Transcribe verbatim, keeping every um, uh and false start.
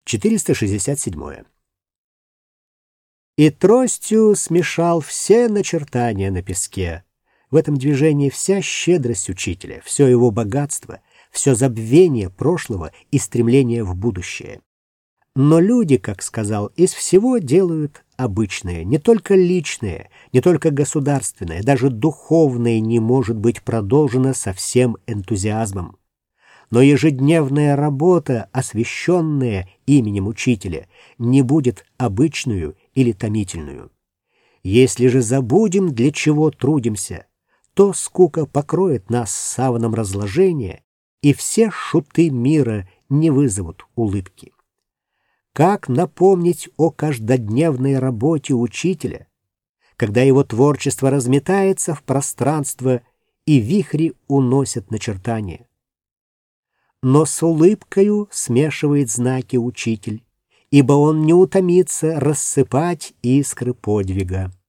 четыреста шестьдесят седьмое. И тростью смешал все начертания на песке. В этом движении вся щедрость учителя, все его богатство, все забвение прошлого и стремление в будущее. Но люди, как сказал, из всего делают обычное, не только личное, не только государственное, даже духовное не может быть продолжено со всем энтузиазмом. Но ежедневная работа, освященная именем учителя, не будет обычную или томительную. Если же забудем, для чего трудимся, то скука покроет нас саваном разложения, и все шуты мира не вызовут улыбки. Как напомнить о каждодневной работе учителя, когда его творчество разметается в пространство и вихри уносят начертания? Но с улыбкою смешивает знаки учитель, ибо он не утомится рассыпать искры подвига.